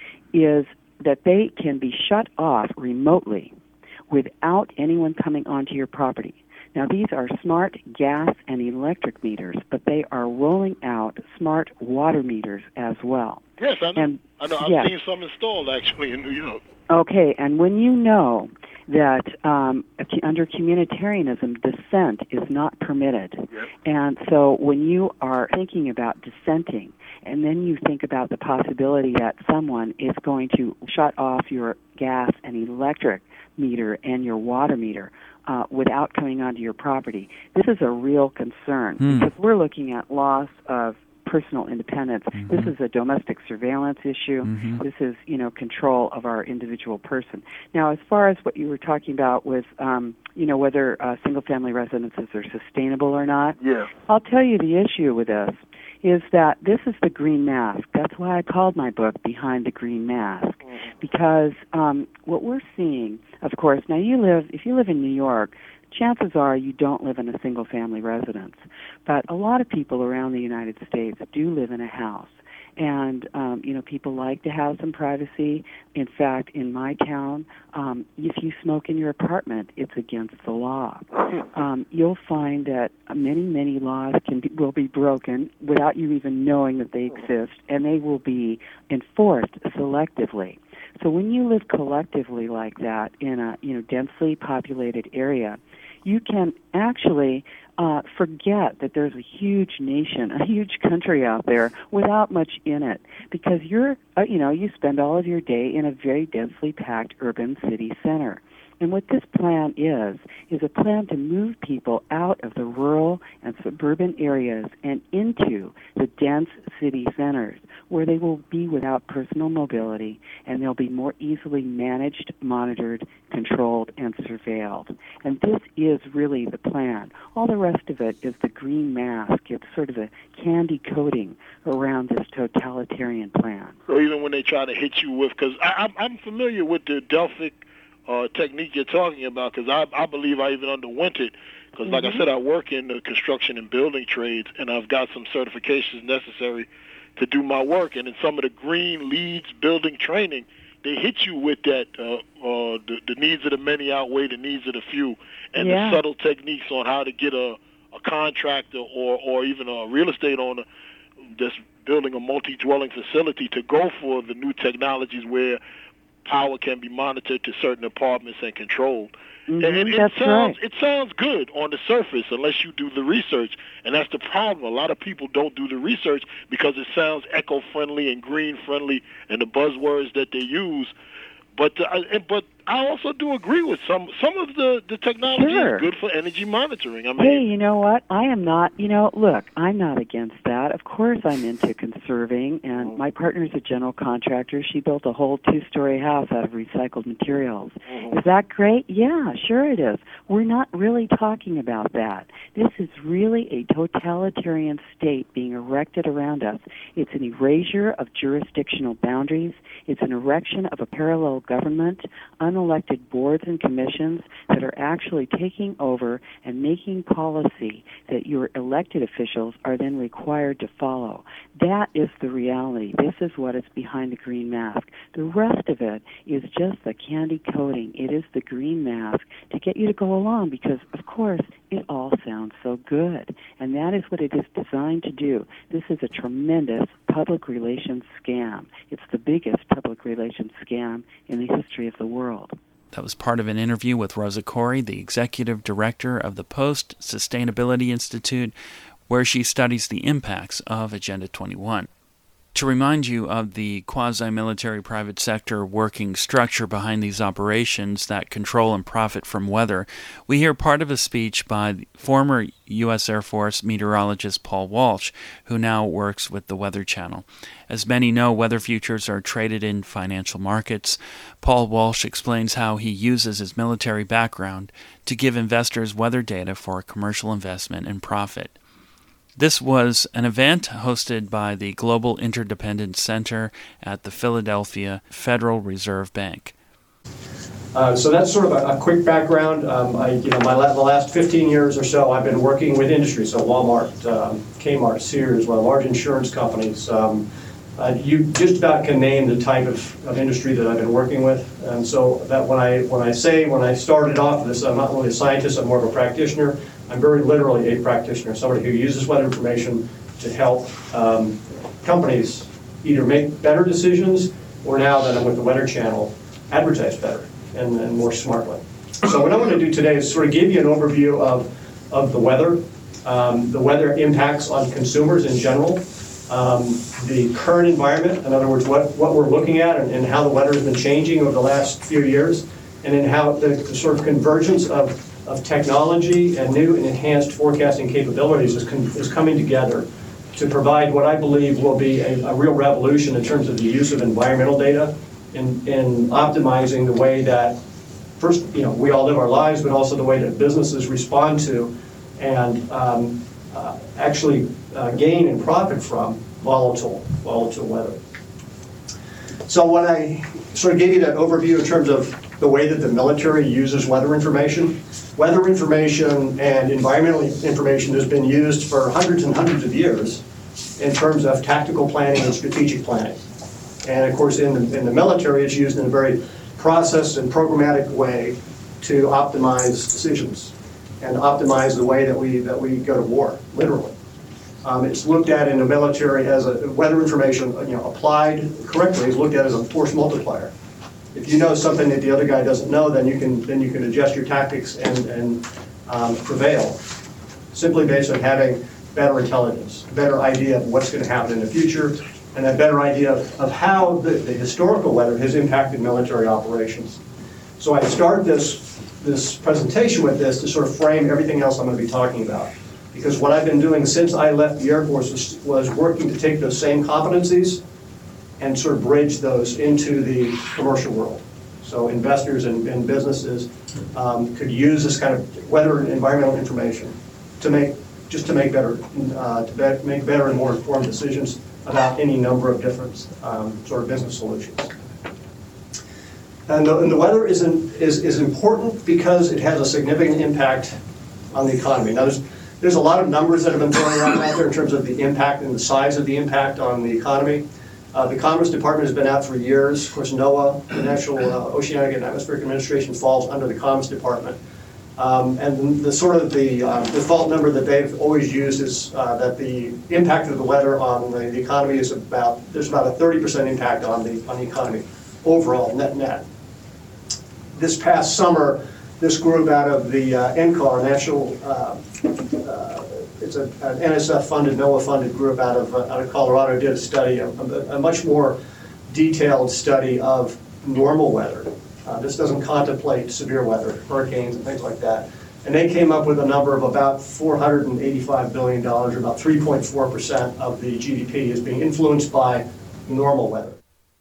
is that they can be shut off remotely without anyone coming onto your property. Now, these are smart gas and electric meters, but they are rolling out smart water meters as well. Yes, I know. And, I know. I've yes. seen some installed, actually, in New York. Okay, and when you know that under communitarianism, dissent is not permitted, Yep. and so when you are thinking about dissenting, and then you think about the possibility that someone is going to shut off your gas and electric meter and your water meter without coming onto your property, this is a real concern because we're looking at loss of personal independence. Mm-hmm. This is a domestic surveillance issue. Mm-hmm. This is, control of our individual person. Now, as far as what you were talking about with, whether single-family residences are sustainable or not, yeah. I'll tell you the issue with this is that this is the green mask. That's why I called my book Behind the Green Mask, because what we're seeing, of course, now if you live in New York, chances are you don't live in a single-family residence. But a lot of people around the United States do live in a house. And, people like to have some privacy. In fact, in my town, if you smoke in your apartment, it's against the law. You'll find that many, many laws will be broken without you even knowing that they exist, and they will be enforced selectively. So when you live collectively like that in a densely populated area, you can actually forget that there's a huge nation, a huge country out there without much in it, because you spend all of your day in a very densely packed urban city center. And what this plan is a plan to move people out of the rural and suburban areas and into the dense city centers, where they will be without personal mobility and they'll be more easily managed, monitored, controlled, and surveilled. And this is really the plan. All the rest of it is the green mask. It's sort of a candy coating around this totalitarian plan. So even when they try to hit you with, because I'm familiar with the Delphic technique you're talking about, because I believe I even underwent it, because like I said, I work in the construction and building trades, and I've got some certifications necessary to do my work. And in some of the green leads building training, they hit you with that the needs of the many outweigh the needs of the few, and the subtle techniques on how to get a contractor or even a real estate owner that's building a multi-dwelling facility to go for the new technologies where power can be monitored to certain apartments and controlled. And it sounds good on the surface unless you do the research. And that's the problem. A lot of people don't do the research because it sounds eco-friendly and green-friendly and the buzzwords that they use. But I also do agree with some of the technology is good for energy monitoring. I mean, hey, you know what? I am not, look, I'm not against that. Of course I'm into conserving, and my partner's a general contractor. She built a whole 2-story house out of recycled materials. Is that great? Yeah, sure it is. We're not really talking about that. This is really a totalitarian state being erected around us. It's an erasure of jurisdictional boundaries. It's an erection of a parallel government, unlike unelected boards and commissions that are actually taking over and making policy that your elected officials are then required to follow. That is the reality. This is what is behind the green mask. The rest of it is just the candy coating. It is the green mask to get you to go along because, of course, it all sounds so good. And that is what it is designed to do. This is a tremendous public relations scam. It's the biggest public relations scam in the history of the world. That was part of an interview with Rosa Koire, the executive director of the Post Sustainability Institute, where she studies the impacts of Agenda 21. To remind you of the quasi-military private sector working structure behind these operations that control and profit from weather, we hear part of a speech by former U.S. Air Force meteorologist Paul Walsh, who now works with the Weather Channel. As many know, weather futures are traded in financial markets. Paul Walsh explains how he uses his military background to give investors weather data for commercial investment and profit. This was an event hosted by the Global Interdependence Center at the Philadelphia Federal Reserve Bank. So that's sort of a quick background. The last 15 years or so, I've been working with industry, so Walmart, Kmart, Sears, large insurance companies. You just about can name the type of industry that I've been working with. And so that when I started off this, I'm not really a scientist, I'm more of a practitioner. I'm very literally a practitioner, somebody who uses weather information to help companies either make better decisions or now that I'm with the Weather Channel, advertise better and more smartly. So what I'm going to do today is sort of give you an overview of the weather impacts on consumers in general, the current environment, in other words, what we're looking at and how the weather has been changing over the last few years, and then how the sort of convergence of technology and new and enhanced forecasting capabilities is coming together to provide what I believe will be a real revolution in terms of the use of environmental data in optimizing the way that, first, we all live our lives, but also the way that businesses respond to and actually gain and profit from volatile weather. So when I sort of gave you that overview in terms of the way that the military uses weather information and environmental information has been used for hundreds and hundreds of years in terms of tactical planning and strategic planning. And of course, in the military, it's used in a very processed and programmatic way to optimize decisions and optimize the way that we go to war, literally. It's looked at in the military as weather information, applied correctly, is looked at as a force multiplier. If you know something that the other guy doesn't know, then you can adjust your tactics and prevail, simply based on having better intelligence, a better idea of what's going to happen in the future, and a better idea of how the historical weather has impacted military operations. So I start this presentation with this to sort of frame everything else I'm going to be talking about. Because what I've been doing since I left the Air Force was working to take those same competencies and sort of bridge those into the commercial world. So investors and businesses could use this kind of weather and environmental information to make better and more informed decisions about any number of different sort of business solutions. And the weather is important because it has a significant impact on the economy. Now there's a lot of numbers that have been thrown around out there in terms of the impact and the size of the impact on the economy. The Commerce Department has been out for years. Of course, NOAA, the National Oceanic and Atmospheric Administration, falls under the Commerce Department. And the sort of the default number that they've always used is that the impact of the weather on the economy is there's about a 30% impact on the economy overall, net. This past summer, this group out of the NCAR, National, it's an NSF-funded, NOAA-funded group out of Colorado, did a study, a much more detailed study of normal weather. This doesn't contemplate severe weather, hurricanes and things like that. And they came up with a number of about $485 billion, or about 3.4% of the GDP is being influenced by normal weather.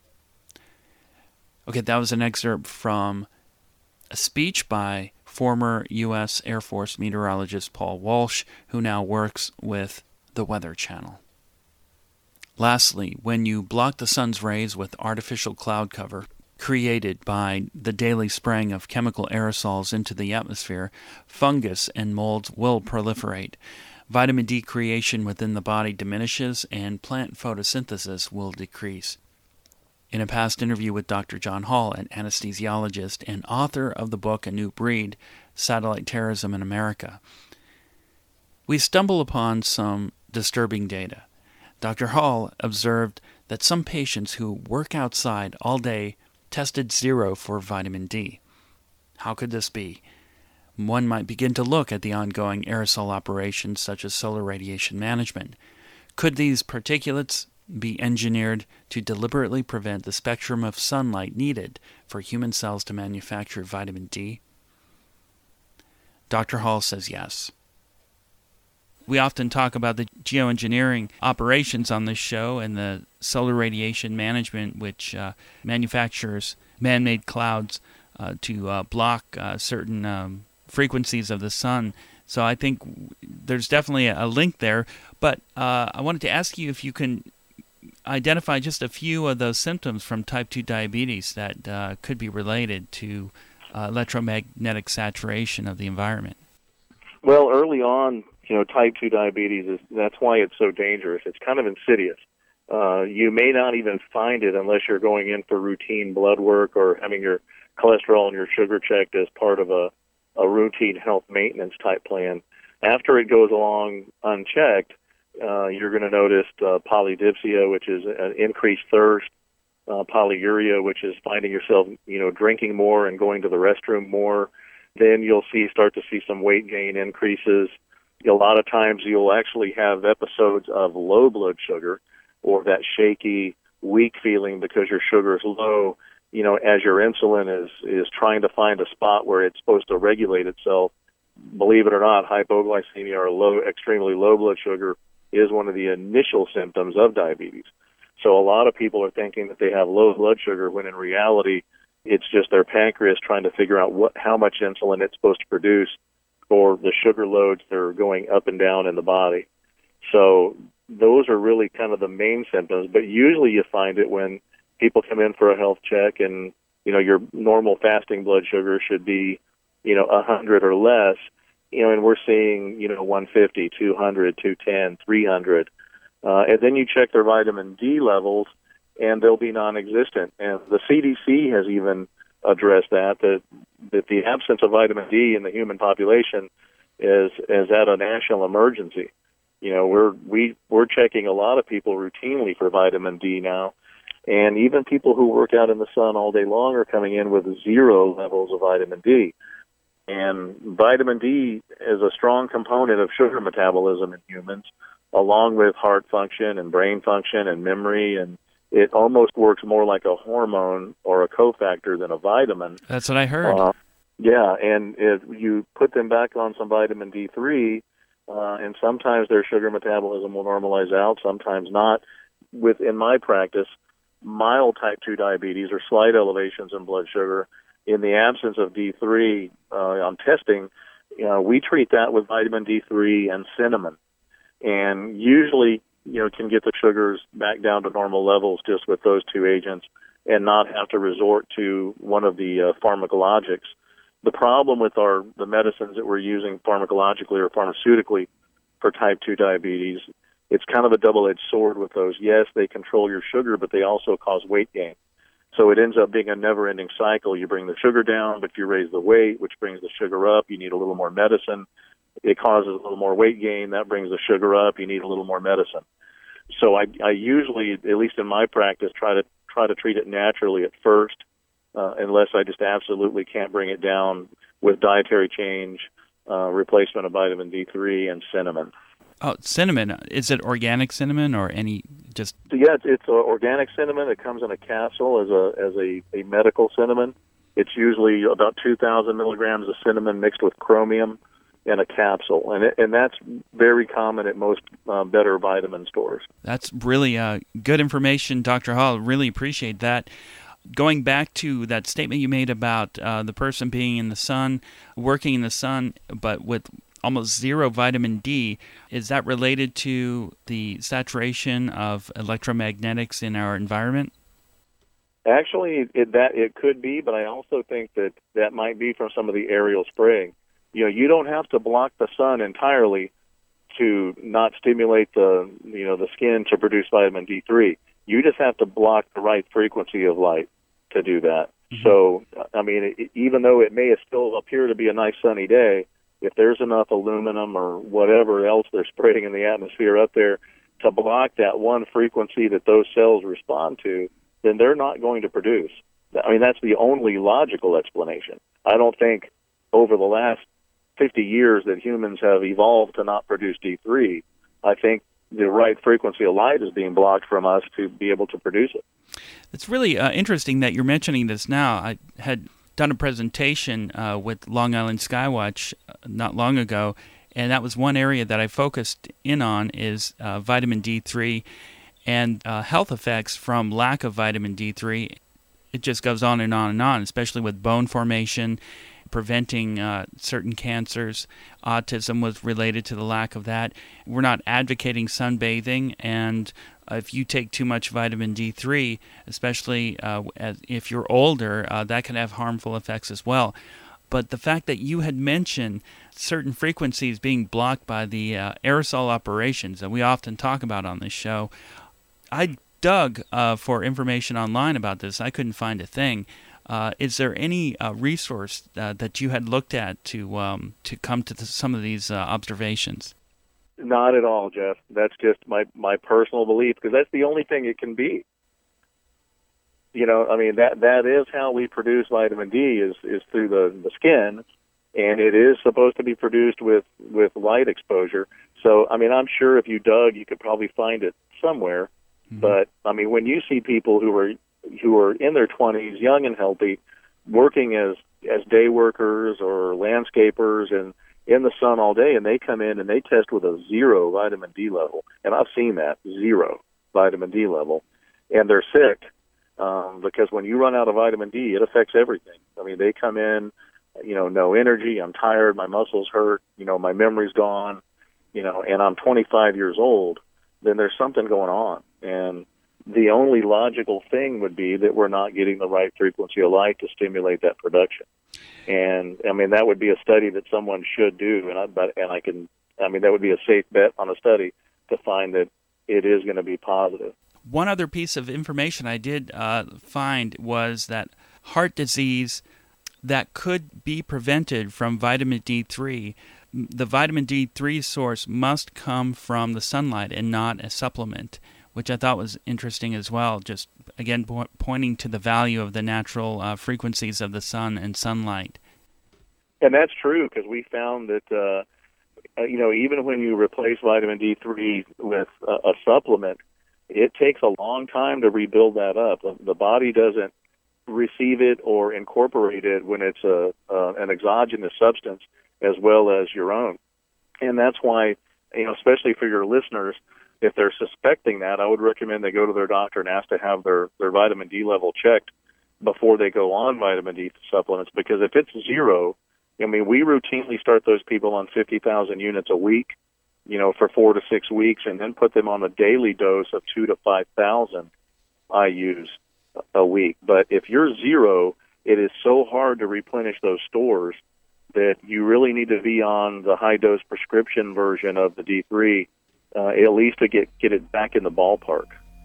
Okay, that was an excerpt from a speech by former U.S. Air Force meteorologist Paul Walsh, who now works with the Weather Channel. Lastly, when you block the sun's rays with artificial cloud cover, created by the daily spraying of chemical aerosols into the atmosphere, fungus and molds will proliferate. Vitamin D creation within the body diminishes, and plant photosynthesis will decrease. In a past interview with Dr. John Hall, an anesthesiologist and author of the book A New Breed, Satellite Terrorism in America, we stumble upon some disturbing data. Dr. Hall observed that some patients who work outside all day tested zero for vitamin D. How could this be? One might begin to look at the ongoing aerosol operations such as solar radiation management. Could these particulates be engineered to deliberately prevent the spectrum of sunlight needed for human cells to manufacture vitamin D? Dr. Hall says yes. We often talk about the geoengineering operations on this show and the solar radiation management, which manufactures man-made clouds to block certain frequencies of the sun. So I think there's definitely a link there. But I wanted to ask you if you can identify just a few of those symptoms from type 2 diabetes that could be related to electromagnetic saturation of the environment. Well, early on, type 2 diabetes, that's why it's so dangerous. It's kind of insidious. You may not even find it unless you're going in for routine blood work or having your cholesterol and your sugar checked as part of a routine health maintenance type plan. After it goes along unchecked, you're going to notice polydipsia, which is an increased thirst, polyuria, which is finding yourself, drinking more and going to the restroom more. Then you'll start to see some weight gain increases. A lot of times you'll actually have episodes of low blood sugar or that shaky, weak feeling because your sugar is low, as your insulin is trying to find a spot where it's supposed to regulate itself. Believe it or not, hypoglycemia or extremely low blood sugar is one of the initial symptoms of diabetes. So a lot of people are thinking that they have low blood sugar when in reality it's just their pancreas trying to figure out how much insulin it's supposed to produce for the sugar loads that are going up and down in the body. So those are really kind of the main symptoms, but usually you find it when people come in for a health check and, your normal fasting blood sugar should be, 100 or less, and we're seeing, 150, 200, 210, 300. And then you check their vitamin D levels and they'll be non-existent. And the CDC has even addressed that the absence of vitamin D in the human population is at a national emergency. We're checking a lot of people routinely for vitamin D now, and even people who work out in the sun all day long are coming in with zero levels of vitamin D. And vitamin D is a strong component of sugar metabolism in humans, along with heart function and brain function and memory, and it almost works more like a hormone or a cofactor than a vitamin. That's what I heard. Yeah, and if you put them back on some vitamin D3, and sometimes their sugar metabolism will normalize out, sometimes not. In my practice, mild type 2 diabetes or slight elevations in blood sugar, in the absence of D3 on testing, we treat that with vitamin D3 and cinnamon. And usually, can get the sugars back down to normal levels just with those two agents and not have to resort to one of the pharmacologics. The problem with the medicines that we're using pharmacologically or pharmaceutically for type 2 diabetes, it's kind of a double-edged sword with those. Yes, they control your sugar, but they also cause weight gain. So it ends up being a never-ending cycle. You bring the sugar down, but you raise the weight, which brings the sugar up. You need a little more medicine. It causes a little more weight gain. That brings the sugar up. You need a little more medicine. So I usually, at least in my practice, try to treat it naturally at first, unless I just absolutely can't bring it down with dietary change, replacement of vitamin D3, and cinnamon. Oh, cinnamon. Is it organic cinnamon or any just... Yeah, it's organic cinnamon. It comes in a capsule as a medical cinnamon. It's usually about 2,000 milligrams of cinnamon mixed with chromium in a capsule, and that's very common at most better vitamin stores. That's really good information, Dr. Hall. Really appreciate that. Going back to that statement you made about the person being in the sun, working in the sun, but with almost zero vitamin D, is that related to the saturation of electromagnetics in our environment? Actually, it could be, but I also think that might be from some of the aerial spraying. You don't have to block the sun entirely to not stimulate the skin to produce vitamin D3. You just have to block the right frequency of light to do that. Mm-hmm. So, I mean, even though it may still appear to be a nice sunny day, if there's enough aluminum or whatever else they're spraying in the atmosphere up there to block that one frequency that those cells respond to, then they're not going to produce. I mean, that's the only logical explanation. I don't think over the last 50 years that humans have evolved to not produce D3. I think the right frequency of light is being blocked from us to be able to produce it. It's really interesting that you're mentioning this now. I had done a presentation with Long Island Skywatch not long ago, and that was one area that I focused in on is vitamin D3 and health effects from lack of vitamin D3. It just goes on and on and on, especially with bone formation, preventing certain cancers. Autism was related to the lack of that. We're not advocating sunbathing, and if you take too much vitamin D3, especially if you're older, that can have harmful effects as well. But the fact that you had mentioned certain frequencies being blocked by the aerosol operations that we often talk about on this show, I dug for information online about this. I couldn't find a thing. Is there any resource that you had looked at to come to some of these observations? Not at all, Jeff. That's just my personal belief, because that's the only thing it can be. I mean, that is how we produce vitamin D is through the skin, and it is supposed to be produced with light exposure. So, I mean, I'm sure if you dug, you could probably find it somewhere. Mm-hmm. But, I mean, when you see people who are in their 20s, young and healthy, working as day workers or landscapers and in the sun all day, and they come in and they test with a 0 vitamin D level, and I've seen that, 0 vitamin D level, and they're sick because when you run out of vitamin D, it affects everything. I mean, they come in, no energy, I'm tired, my muscles hurt, my memory's gone, and I'm 25 years old, then there's something going on. And the only logical thing would be that we're not getting the right frequency of light to stimulate that production. And I mean, that would be a study that someone should do, that would be a safe bet on a study to find that it is going to be positive. One other piece of information I did find was that heart disease that could be prevented from vitamin D3, the vitamin D3 source must come from the sunlight and not a supplement, which I thought was interesting as well, just, again, pointing to the value of the natural frequencies of the sun and sunlight. And that's true, because we found that, even when you replace vitamin D3 with a supplement, it takes a long time to rebuild that up. The body doesn't receive it or incorporate it when it's an exogenous substance as well as your own. And that's why, especially for your listeners, if they're suspecting that, I would recommend they go to their doctor and ask to have their vitamin D level checked before they go on vitamin D supplements, because if it's 0, I mean, we routinely start those people on 50,000 units a week, for 4 to 6 weeks, and then put them on a daily dose of 2 to 5,000 IUs a week. But if you're 0, it is so hard to replenish those stores that you really need to be on the high-dose prescription version of the D3, at least to get it back in the ballpark.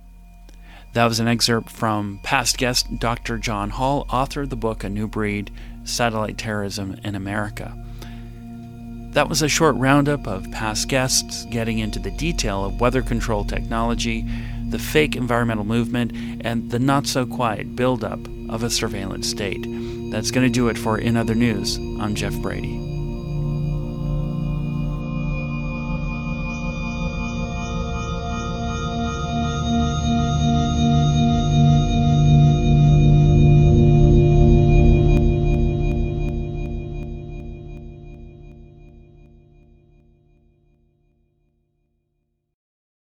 That was an excerpt from past guest Dr. John Hall, author of the book A New Breed, Satellite Terrorism in America. That was a short roundup of past guests getting into the detail of weather control technology, the fake environmental movement, and the not-so-quiet buildup of a surveillance state. That's going to do it for In Other News. I'm Jeff Brady.